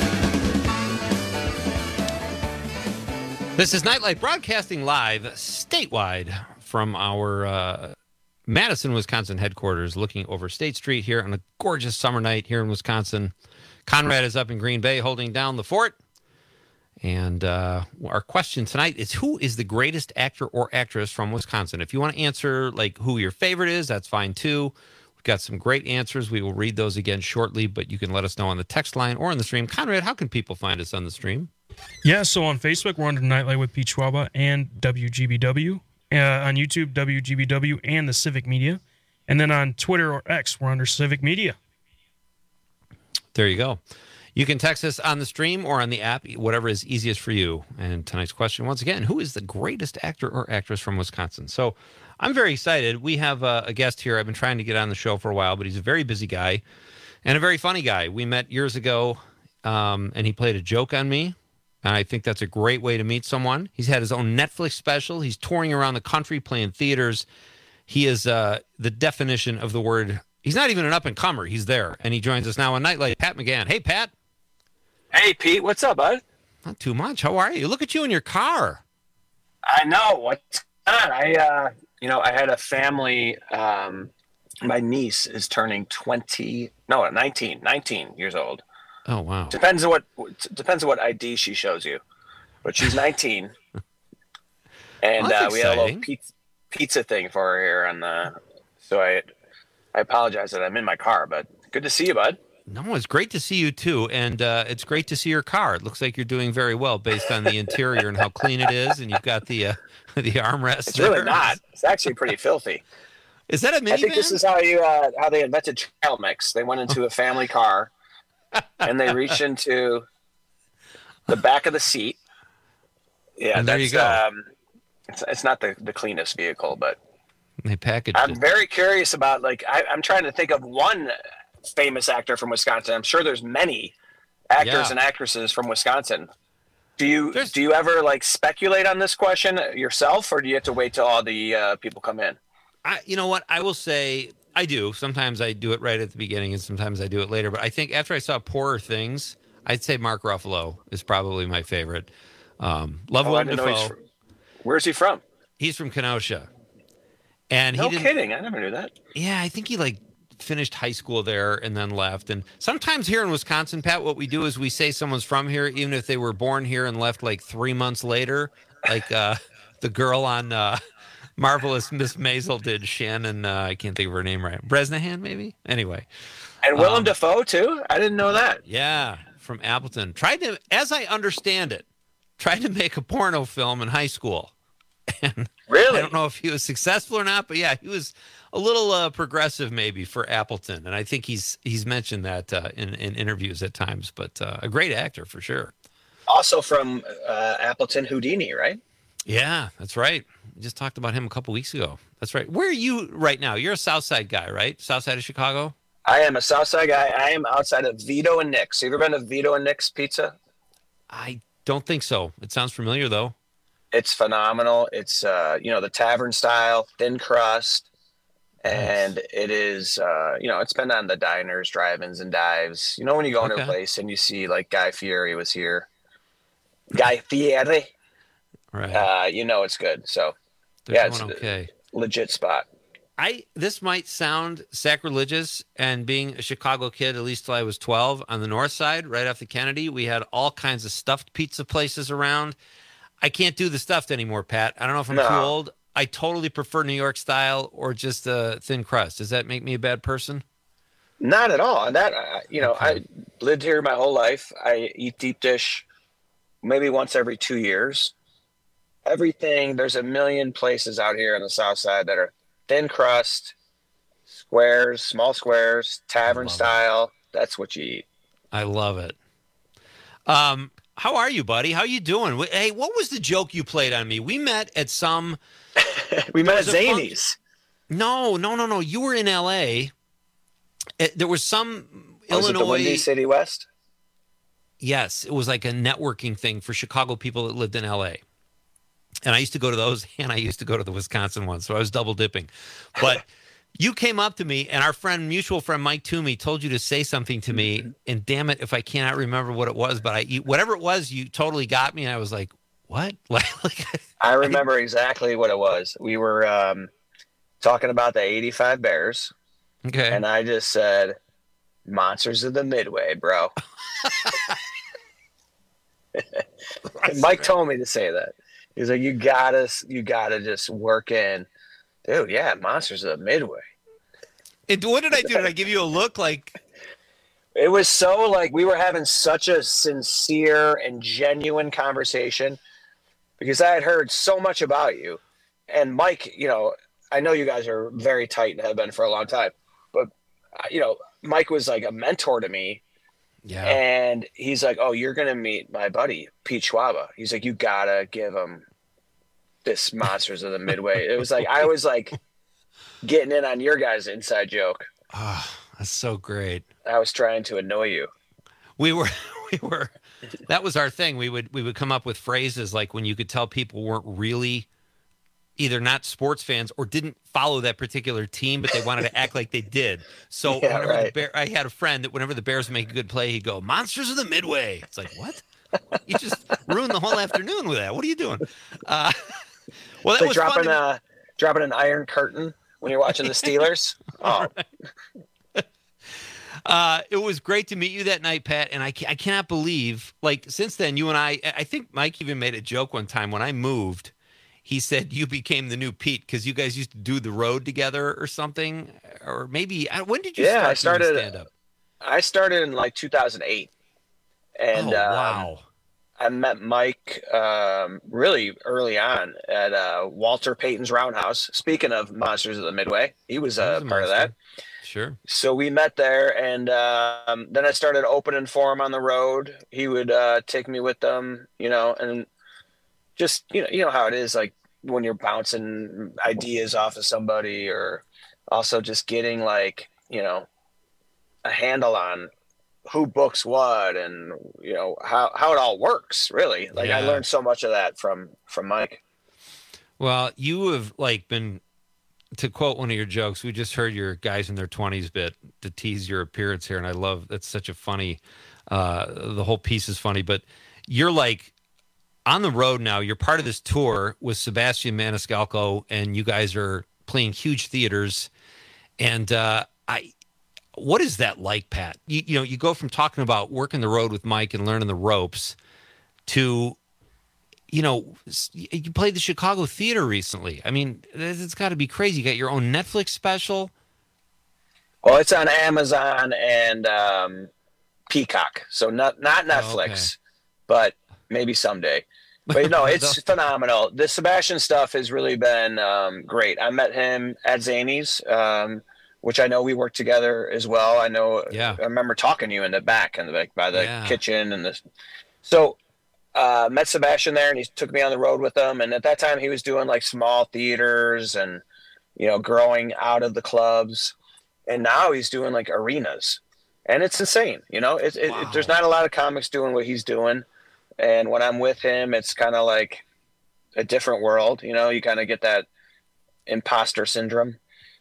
This is Nightlight broadcasting live statewide from our Madison, Wisconsin headquarters, looking over State Street here on a gorgeous summer night here in Wisconsin. Conrad is up in Green Bay holding down the fort. And our question tonight is, who is the greatest actor or actress from Wisconsin? If you want to answer like who your favorite is, that's fine too. We've got some great answers. We will read those again shortly, but you can let us know on the text line or on the stream. Conrad, how can people find us on the stream? Yeah, so on Facebook, we're under Nightlight with Pete Schwaba and WGBW. On YouTube, WGBW and the Civic Media. And then on Twitter or X, we're under Civic Media. There you go. You can text us on the stream or on the app, whatever is easiest for you. And tonight's question, once again, who is the greatest actor or actress from Wisconsin? So I'm very excited. We have a guest here. I've been trying to get on the show for a while, but he's a very busy guy and a very funny guy. We met years ago, and he played a joke on me. And I think that's a great way to meet someone. He's had his own Netflix special. He's touring around the country playing theaters. He is the definition of the word. He's not even an up-and-comer. He's there. And he joins us now on Nightlight. Pat McGann. Hey, Pat. Hey, Pete. What's up, bud? Not too much. How are you? Look at you in your car. I know. What's on? I had a family. My niece is turning 19 years old. Oh, wow. Depends on what ID she shows you, but she's 19, and we had a little pizza thing for her here so I apologize that I'm in my car, but good to see you, bud. No, it's great to see you too, and it's great to see your car. It looks like you're doing very well based on the interior and how clean it is, and you've got the armrest. It's really not. It's actually pretty filthy. Is that a minivan? I think this is how they invented trail mix. They went into a family car. And they reach into the back of the seat. Yeah, and there you go. It's not the cleanest vehicle, but they packaged I'm very curious about, like, I'm trying to think of one famous actor from Wisconsin. I'm sure there's many actors and actresses from Wisconsin. Do you ever like speculate on this question yourself, or do you have to wait till all the people come in? You know what? I will say I do. Sometimes I do it right at the beginning, and sometimes I do it later. But I think after I saw Poorer Things, I'd say Mark Ruffalo is probably my favorite. Love Willem Dafoe. Where's he from? He's from Kenosha. And no kidding. I never knew that. Yeah, I think he finished high school there and then left. And sometimes here in Wisconsin, Pat, what we do is we say someone's from here, even if they were born here and left like 3 months later, like the girl on Marvelous Miss Maisel did. Shannon, I can't think of her name right. Bresnahan, maybe? Anyway. And Willem Dafoe, too? I didn't know that. Yeah, from Appleton. As I understand it, tried to make a porno film in high school. And really? I don't know if he was successful or not, but yeah, he was a little progressive maybe for Appleton. And I think he's mentioned that in interviews at times, but a great actor for sure. Also from Appleton, Houdini, right? Yeah, that's right. We just talked about him a couple weeks ago. That's right. Where are you right now? You're a South Side guy, right? South Side of Chicago? I am a South Side guy. I am outside of Vito and Nick's. You ever been to Vito and Nick's Pizza? I don't think so. It sounds familiar, though. It's phenomenal. It's, the tavern style, thin crust. And it is, it's been on the diners, drive-ins, and dives. You know, when you go into a place and you see, like, Guy Fieri was here. Guy Fieri. Right. It's good. So, it's a legit spot. This might sound sacrilegious, and being a Chicago kid, at least till I was 12, on the north side, right off the Kennedy, we had all kinds of stuffed pizza places around. I can't do the stuffed anymore, Pat. I don't know if I'm too old. I totally prefer New York style or just a thin crust. Does that make me a bad person? Not at all. And that, I lived here my whole life. I eat deep dish maybe once every 2 years. Everything, there's a million places out here on the south side that are thin crust, squares, small squares, tavern style. That's what you eat. I love it. How are you, buddy? How you doing? Hey, what was the joke you played on me? We met at some. We met at Zanies. No. You were in L.A. There was some Illinois. Was it the Windy City West? Yes, it was like a networking thing for Chicago people that lived in L.A. And I used to go to those, and I used to go to the Wisconsin ones, so I was double dipping. But you came up to me, and our mutual friend Mike Toomey told you to say something to me, and damn it if I cannot remember what it was, but whatever it was, you totally got me, and I was like, what? I remember exactly what it was. We were talking about the 85 Bears, okay, and I just said, Monsters of the Midway, bro. Mike told me to say that. He's like, you gotta just work in. Dude, yeah, Monsters of the Midway. And what did I do? Did I give you a look like? It was so like we were having such a sincere and genuine conversation because I had heard so much about you. And Mike, I know you guys are very tight and have been for a long time, but, Mike was like a mentor to me. Yeah. And he's like, oh, you're going to meet my buddy, Pete Schwaba. He's like, you got to give him this Monsters of the Midway. It was like, I was like getting in on your guys' inside joke. Oh, that's so great. I was trying to annoy you. We were, that was our thing. We would come up with phrases like when you could tell people weren't really either not sports fans or didn't follow that particular team, but they wanted to act like they did. So I had a friend that whenever the Bears make a good play, he'd go, Monsters of the Midway. It's like, what? You just ruined the whole afternoon with that. What are you doing? Well, that was dropping an Iron Curtain when you're watching the Steelers. Oh, it was great to meet you that night, Pat. And I cannot believe, like, since then, you and I think Mike even made a joke one time when I moved. He said you became the new Pete because you guys used to do the road together or something, or maybe when did you start doing stand-up? I started in like 2008, and wow. I met Mike really early on at Walter Payton's Roundhouse. Speaking of Monsters of the Midway, he was a part of that. Sure. So we met there, and then I started opening for him on the road. He would take me with them, and just you know how it is, like when you're bouncing ideas off of somebody, or also just getting like a handle on who books what and how it all works, really. Like I learned so much of that from Mike. Well, you have been, to quote one of your jokes, we just heard your guys in their 20s bit to tease your appearance here, and I love that's such a funny the whole piece is funny, but you're like on the road now. You're part of this tour with Sebastian Maniscalco, and you guys are playing huge theaters. And what is that like, Pat? You go from talking about working the road with Mike and learning the ropes to, you played the Chicago Theater recently. I mean, it's got to be crazy. You got your own Netflix special. Well, it's on Amazon and Peacock, so not Netflix, but maybe someday. But it's phenomenal. The Sebastian stuff has really been great. I met him at Zanies, which I know we worked together as well. I know. Yeah. I remember talking to you in the back by the kitchen and this. So met Sebastian there, and he took me on the road with him. And at that time, he was doing like small theaters and growing out of the clubs. And now he's doing like arenas, and it's insane. There's not a lot of comics doing what he's doing. And when I'm with him, it's kind of like a different world. You kind of get that imposter syndrome.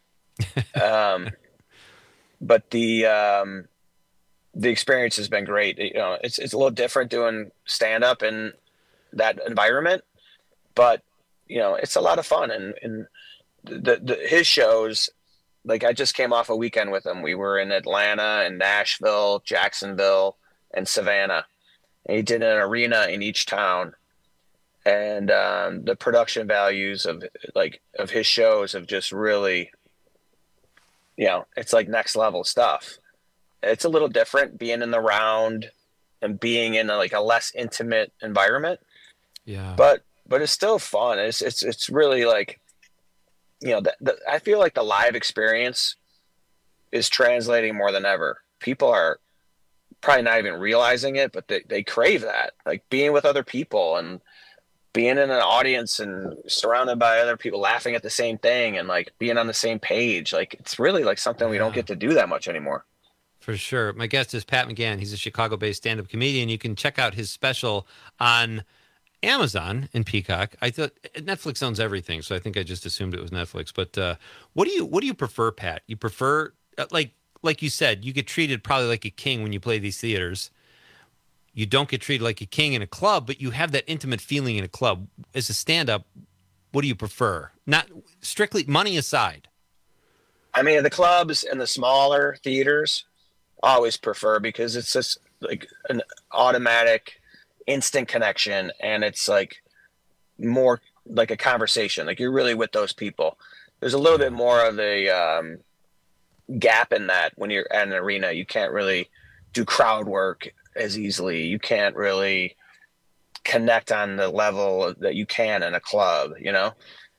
But the experience has been great. It's a little different doing stand up in that environment, but it's a lot of fun. And his shows, like I just came off a weekend with him. We were in Atlanta and Nashville, Jacksonville, and Savannah. And he did an arena in each town, and the production values of his shows have just really, it's like next level stuff. It's a little different being in the round and being in a less intimate environment. Yeah. But it's still fun. It's really like, I feel like the live experience is translating more than ever. People are probably not even realizing it, but they crave that, like being with other people and being in an audience and surrounded by other people laughing at the same thing and like being on the same page. Like it's really like something we don't get to do that much anymore. For sure. My guest is Pat McGann. He's a Chicago-based stand-up comedian. You can check out his special on Amazon and Peacock. I thought Netflix owns everything, so I think I just assumed it was Netflix. But what do you prefer, Pat? You prefer like you said, you get treated probably like a king when you play these theaters. You don't get treated like a king in a club, but you have that intimate feeling in a club. As a stand-up, what do you prefer? Not strictly money aside. I mean, the clubs and the smaller theaters, I always prefer, because it's just like an automatic instant connection, and it's like more like a conversation. Like you're really with those people. There's a little bit more of a gap in that when you're at an arena. You can't really do crowd work as easily. You can't really connect on the level that you can in a club, you know?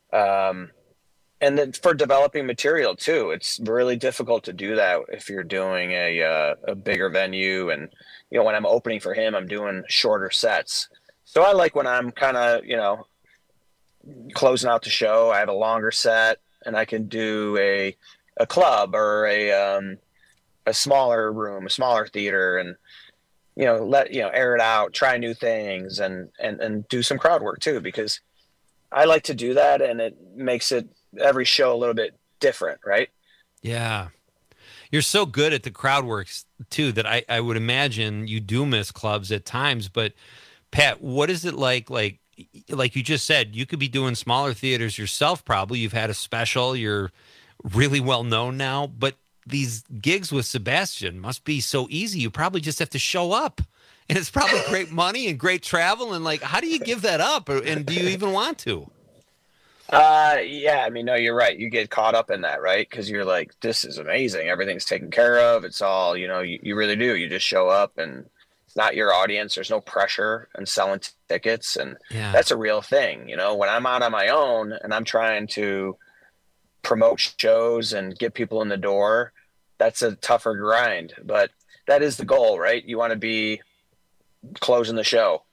And then for developing material too, it's really difficult to do that if you're doing a bigger venue. And, you know, when I'm opening for him, I'm doing shorter sets. So I like when I'm kind of, you know, closing out the show, I have a longer set and I can do a club or a smaller room, a smaller theater, and, you know, air it out, try new things and do some crowd work too, because I like to do that, and it makes every show a little bit different, right? Yeah. You're so good at the crowd works too that I would imagine you do miss clubs at times. But Pat, what is it like you just said, you could be doing smaller theaters yourself probably. You've had a special, you're really well known now, but these gigs with Sebastian must be so easy. You probably just have to show up, and it's probably great money and great travel. And like, how do you give that up? And do you even want to? Yeah, I mean, no, you're right. You get caught up in that, right? Because you're like, this is amazing. Everything's taken care of. It's all, you know, you really do. You just show up, and it's not your audience. There's no pressure in selling tickets. And that's a real thing. You know, when I'm out on my own and I'm trying to promote shows and get people in the door, that's a tougher grind, but that is the goal, right? You want to be closing the show.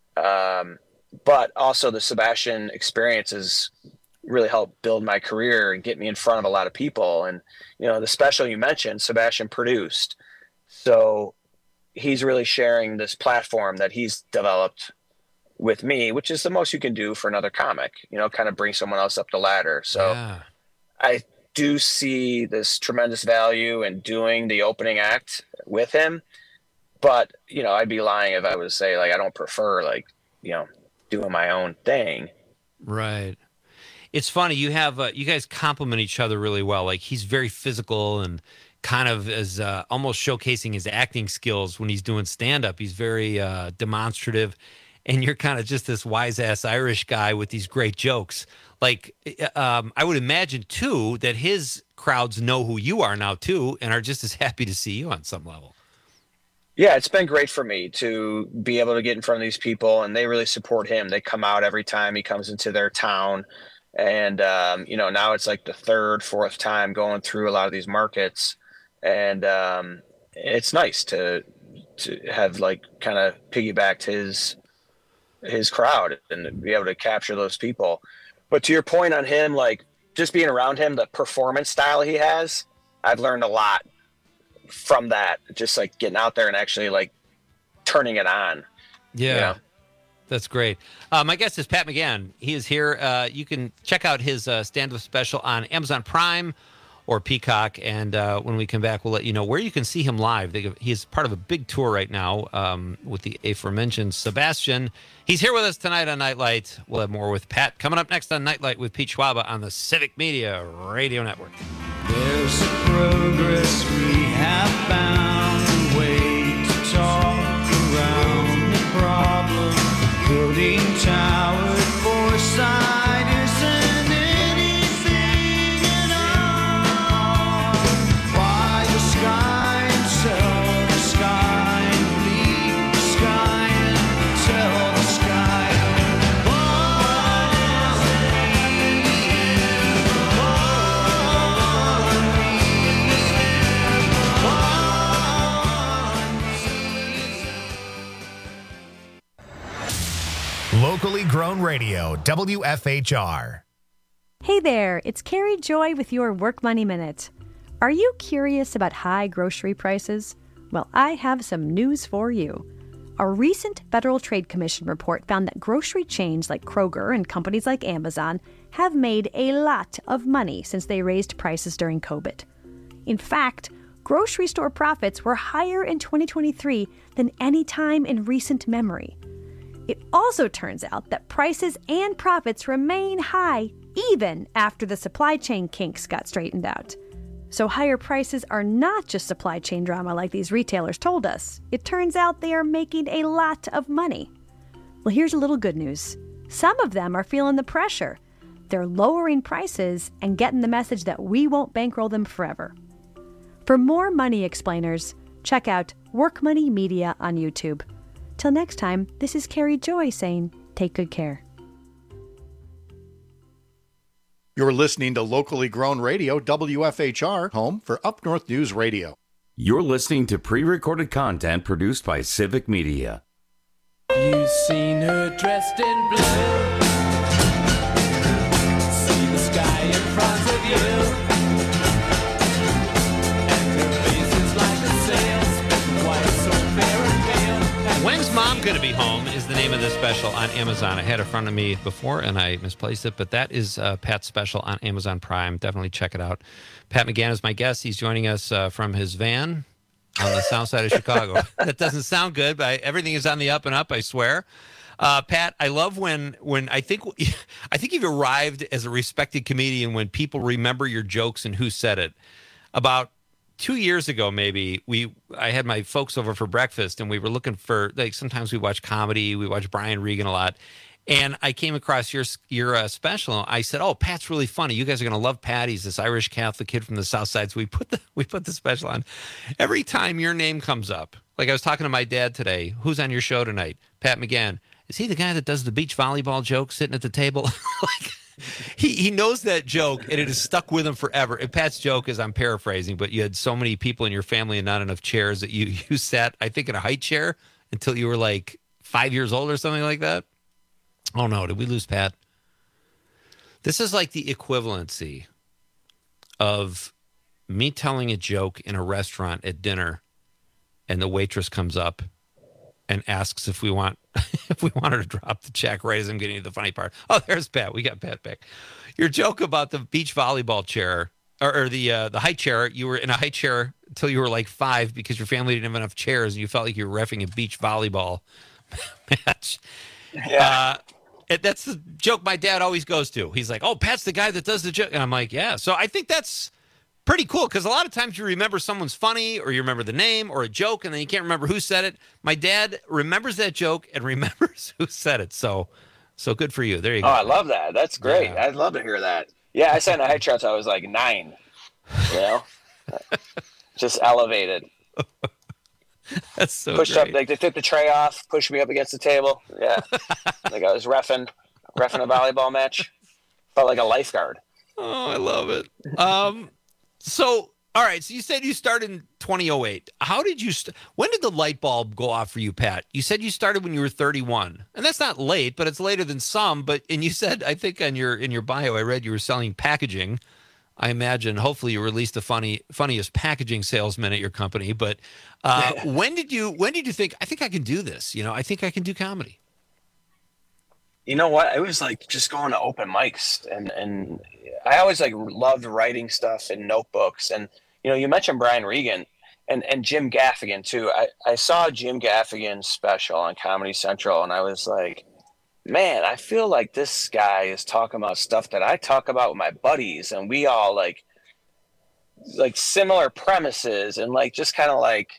But also the Sebastian experience has really helped build my career and get me in front of a lot of people. And, you know, the special you mentioned, Sebastian produced. So he's really sharing this platform that he's developed with me, which is the most you can do for another comic, you know, kind of bring someone else up the ladder. So I do see this tremendous value in doing the opening act with him, but, you know, I'd be lying if I would say, like, I don't prefer, like, you know, doing my own thing. Right. It's funny. You have, you guys complement each other really well. Like, he's very physical and kind of is almost showcasing his acting skills when he's doing stand-up. He's very demonstrative, and you're kind of just this wise-ass Irish guy with these great jokes. Like, I would imagine, too, that his crowds know who you are now, too, and are just as happy to see you on some level. Yeah, it's been great for me to be able to get in front of these people, and they really support him. They come out every time he comes into their town. And, you know, now it's like the third, fourth time going through a lot of these markets. And it's nice to have, like, kind of piggybacked his crowd and be able to capture those people. But to your point on him, like, just being around him, the performance style he has, I've learned a lot from that. Just like getting out there and actually like turning it on. Yeah. You know? That's great. My guest is Pat McGann. He is here. You can check out his stand-up special on Amazon Prime or Peacock. And when we come back, we'll let you know where you can see him live. He is part of a big tour right now with the aforementioned Sebastian. He's here with us tonight on Nightlight. We'll have more with Pat coming up next on Nightlight with Pete Schwaba on the Civic Media Radio Network. There's progress we have found, a way to talk around the problem. Building tower foresight isn't anything at all. Why the sky and sell the sky and leave the sky and tell the sky. Locally grown radio, WFHR. Hey there, it's Carrie Joy with your Work Money Minute. Are you curious about high grocery prices? Well, I have some news for you. A recent Federal Trade Commission report found that grocery chains like Kroger and companies like Amazon have made a lot of money since they raised prices during COVID. In fact, grocery store profits were higher in 2023 than any time in recent memory. It also turns out that prices and profits remain high even after the supply chain kinks got straightened out. So higher prices are not just supply chain drama like these retailers told us. It turns out they are making a lot of money. Well, here's a little good news. Some of them are feeling the pressure. They're lowering prices and getting the message that we won't bankroll them forever. For more money explainers, check out Work Money Media on YouTube. Till next time, this is Carrie Joy saying, take good care. You're listening to locally grown radio, WFHR, home for Up North News Radio. You're listening to pre-recorded content produced by Civic Media. You've seen her dressed in blue. See the sky in front of you. And her face is like a sail, spitting white, so fair and pale. When's Mom Gonna Be Home is the name of this special on Amazon. I had it in front of me before and I misplaced it, but that is Pat's special on Amazon Prime. Definitely check it out. Pat McGann is my guest. He's joining us from his van on the south side of Chicago. That doesn't sound good, but everything is on the up and up, I swear. Pat, I love when I think you've arrived as a respected comedian when people remember your jokes and who said it. About 2 years ago, maybe, I had my folks over for breakfast, and we were looking for, like, sometimes we watch comedy, we watch Brian Regan a lot, and I came across your special. I said, "Oh, Pat's really funny. You guys are going to love Pat. He's this Irish Catholic kid from the South Side." So we put the special on. Every time your name comes up, like I was talking to my dad today, who's on your show tonight? Pat McGann. Is he the guy that does the beach volleyball joke sitting at the table? Like, he knows that joke, and it has stuck with him forever. And Pat's joke is, I'm paraphrasing, but you had so many people in your family and not enough chairs that you sat, I think, in a high chair until you were like 5 years old or something like that. Oh, no. Did we lose Pat? This is like the equivalency of me telling a joke in a restaurant at dinner, and the waitress comes up and asks if we want her to drop the check right as I'm getting to the funny part. Oh, there's Pat. We got Pat back. Your joke about the beach volleyball chair or the high chair. You were in a high chair until you were like 5 because your family didn't have enough chairs and you felt like you were reffing a beach volleyball match. Yeah. That's the joke my dad always goes to. He's like, "Oh, Pat's the guy that does the joke." And I'm like, "Yeah." So I think that's pretty cool because a lot of times you remember someone's funny or you remember the name or a joke and then you can't remember who said it. My dad remembers that joke and remembers who said it. So good for you. There you go. Oh, I love that. That's great. Yeah. I'd love to hear that. Yeah, I sat in a high chair until I was like 9. You know, just elevated. That's so pushed great. up. Like they took the tray off, pushed me up against the table. Yeah, like I was reffing a volleyball match. Felt like a lifeguard. Oh, I love it. So, all right. So you said you started in 2008. How did you? When did the light bulb go off for you, Pat? You said you started when you were 31, and that's not late, but it's later than some. And you said, I think in your bio, I read you were selling packaging. I imagine, hopefully, you released the funniest packaging salesman at your company. But when did you think, I think I can do this? You know, I think I can do comedy. You know what? It was like just going to open mics, and I always like loved writing stuff in notebooks. And you know, you mentioned Brian Regan and Jim Gaffigan too. I saw Jim Gaffigan's special on Comedy Central, and I was like, man, I feel like this guy is talking about stuff that I talk about with my buddies, and we all like similar premises, and like just kind of like.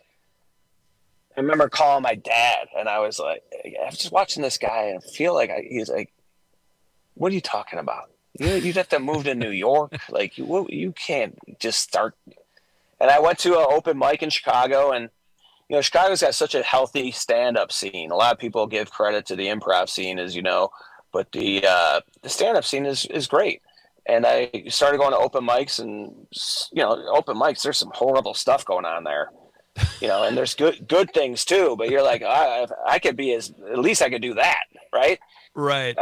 I remember calling my dad, and I was like, I'm just watching this guy, and I feel like he's like, what are you talking about? You'd have to move to New York. Like, you can't just start. And I went to an open mic in Chicago, and, you know, Chicago's got such a healthy stand-up scene. A lot of people give credit to the improv scene, as you know, but the stand-up scene is great. And I started going to open mics, and, you know, open mics, there's some horrible stuff going on there. and there's good things too, but you're like, I could be at least I could do that. Right. Right.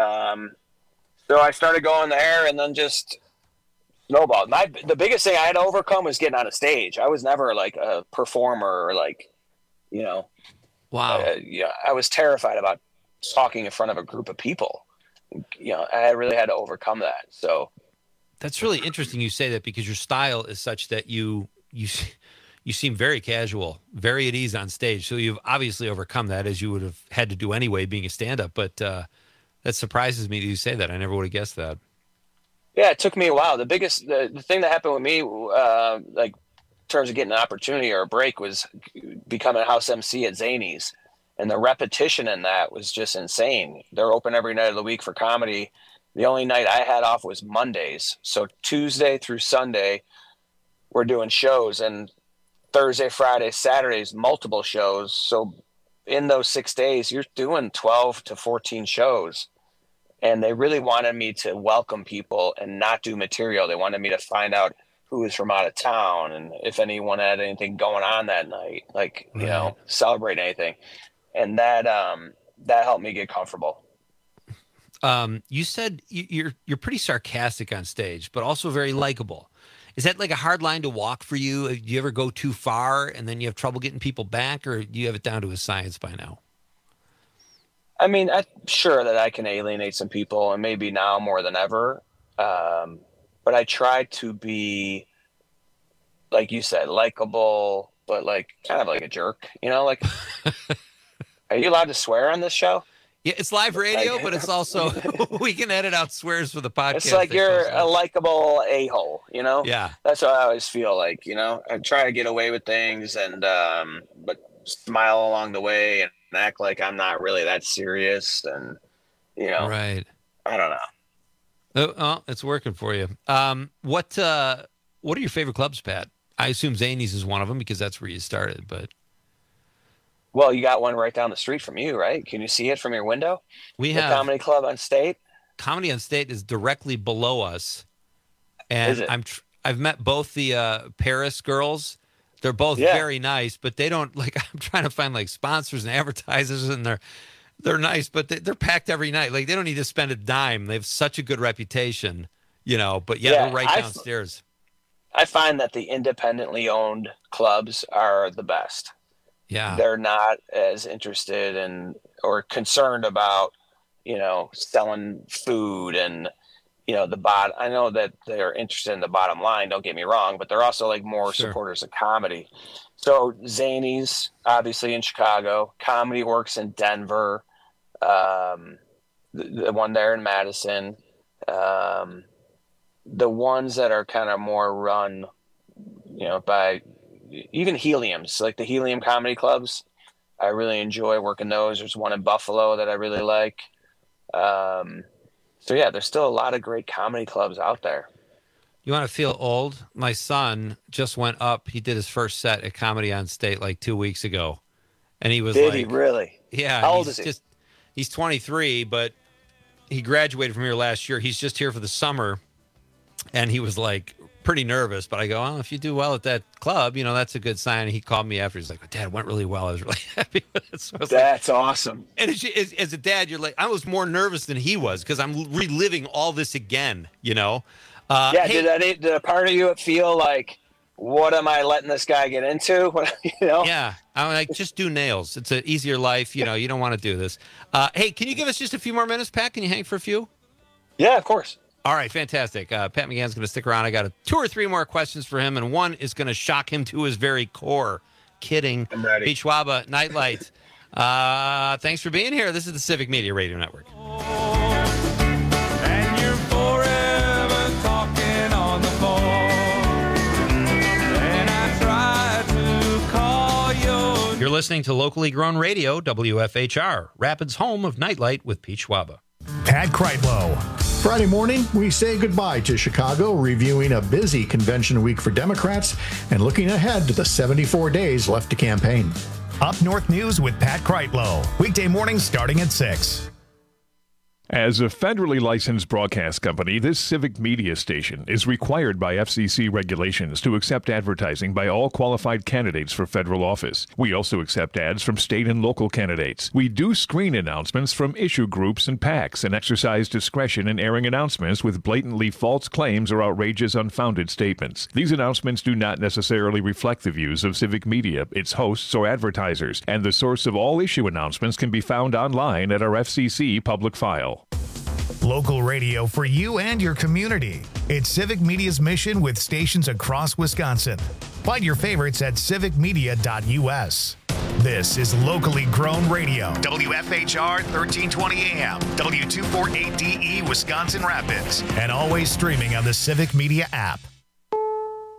So I started going there and then just snowballed. The biggest thing I had to overcome was getting on a stage. I was never like a performer or like, wow. I was terrified about talking in front of a group of people. I really had to overcome that. So that's really interesting you say that, because your style is such that you seem very casual, very at ease on stage. So you've obviously overcome that, as you would have had to do anyway, being a stand-up. But that surprises me that you say that. I never would have guessed that. Yeah, it took me a while. The thing that happened with me, like in terms of getting an opportunity or a break, was becoming a house MC at Zanies. And the repetition in that was just insane. They're open every night of the week for comedy. The only night I had off was Mondays. So Tuesday through Sunday, we're doing shows. And Thursday, Friday, Saturdays, multiple shows. So in those 6 days, you're doing 12 to 14 shows. And they really wanted me to welcome people and not do material. They wanted me to find out who was from out of town and if anyone had anything going on that night, like, celebrate anything. And that helped me get comfortable. You said you're pretty sarcastic on stage, but also very likable. Is that like a hard line to walk for you? Do you ever go too far and then you have trouble getting people back, or do you have it down to a science by now? I mean, I'm sure that I can alienate some people, and maybe now more than ever. But I try to be, like you said, likable, but like kind of like a jerk, like. Are you allowed to swear on this show? Yeah, it's live radio, but it's also, we can edit out swears for the podcast. It's like you're a likable a-hole, Yeah. That's what I always feel like, I try to get away with things and, but smile along the way and act like I'm not really that serious. And, right. I don't know. Oh, it's working for you. What are your favorite clubs, Pat? I assume Zanies is one of them because that's where you started, but. Well, you got one right down the street from you, right? Can you see it from your window? We have Comedy Club on State. Comedy on State is directly below us, and I've met both the Paris girls. They're both very nice, but they don't like. I'm trying to find like sponsors and advertisers, and they're nice, but they're packed every night. Like they don't need to spend a dime. They have such a good reputation, But they're right downstairs. I find that the independently owned clubs are the best. Yeah. They're not as interested in or concerned about, selling food and, I know that they're interested in the bottom line, don't get me wrong, but they're also like more supporters of comedy. So Zanies, obviously in Chicago, Comedy Works in Denver, the one there in Madison, the ones that are kind of more run, by even Helium's, like the Helium comedy clubs. I really enjoy working those. There's one in Buffalo that I really like. So yeah, there's still a lot of great comedy clubs out there. You want to feel old? My son just went up. He did his first set at Comedy on State like 2 weeks ago. And he was Did he really? Yeah. How old is he? He's 23, but he graduated from here last year. He's just here for the summer. And he was like pretty nervous, but I go, oh, if you do well at that club, that's a good sign. And he called me after. He's like, Dad, it went really well. I was really happy with it. So that's awesome. And as a dad, you're like, I was more nervous than he was because I'm reliving all this again, Hey, did a part of you feel like, what am I letting this guy get into? Yeah. I'm like, just do nails. It's an easier life. You don't want to do this. Hey, can you give us just a few more minutes, Pat? Can you hang for a few? Yeah, of course. All right, fantastic. Pat McGann's going to stick around. I got 2 or 3 more questions for him, and one is going to shock him to his very core. Kidding. I'm ready. Pete Schwaba, Nightlight. Thanks for being here. This is the Civic Media Radio Network. And you're forever talking on the phone. And I try to call your... You're listening to locally grown radio, WFHR, Rapids' home of Nightlight with Pete Schwaba. Pat Kreitlow. Friday morning, we say goodbye to Chicago, reviewing a busy convention week for Democrats and looking ahead to the 74 days left to campaign. Up North News with Pat Kreitlow. Weekday mornings starting at 6. As a federally licensed broadcast company, this civic media station is required by FCC regulations to accept advertising by all qualified candidates for federal office. We also accept ads from state and local candidates. We do screen announcements from issue groups and PACs and exercise discretion in airing announcements with blatantly false claims or outrageous, unfounded statements. These announcements do not necessarily reflect the views of civic media, its hosts, or advertisers, and the source of all issue announcements can be found online at our FCC public file. Local radio for you and your community. It's Civic Media's mission with stations across Wisconsin. Find your favorites at civicmedia.us. This is locally grown radio. WFHR 1320 AM, W248DE Wisconsin Rapids, and always streaming on the Civic Media app.